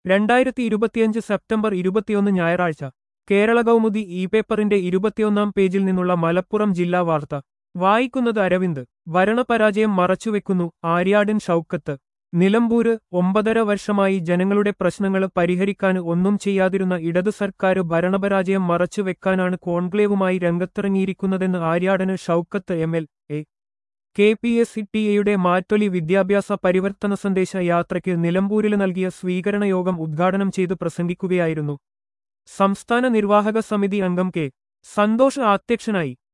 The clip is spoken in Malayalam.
2025 സെപ്റ്റംബർ 21 ഞായറാഴ്ച കേരള കൗമുദി ഇ പേപ്പറിന്റെ 21-ാം പേജിൽ നിന്നുള്ള മലപ്പുറം ജില്ലാ വാർത്ത വായിക്കുന്നത് അരവിന്ദ്. ഭരണപരാജയം മറച്ചുവെക്കുന്നു ആര്യാടൻ ഷൗക്കത്ത്. നിലമ്പൂര് 9.5 വർഷമായി ജനങ്ങളുടെ പ്രശ്നങ്ങൾ പരിഹരിക്കാൻ ഒന്നും ചെയ്യാതിരുന്ന ഇടതു സർക്കാര് ഭരണപരാജയം മറച്ചുവെക്കാനാണ് കോൺക്ലേവുമായി രംഗത്തിറങ്ങിയിരിക്കുന്നതെന്ന് ആര്യാടന് ഷൗക്കത്ത് എം.എൽ.എ. KPSTAയുടെ മാറ്റൊലി വിദ്യാഭ്യാസ പരിവർത്തന സന്ദേശ യാത്രയ്ക്ക് നിലമ്പൂരില് നൽകിയ സ്വീകരണ യോഗം ഉദ്ഘാടനം ചെയ്ത് പ്രസംഗിക്കുകയായിരുന്നു. സംസ്ഥാന നിർവാഹക സമിതി അംഗം കെ. സന്തോഷ് അധ്യക്ഷനായി.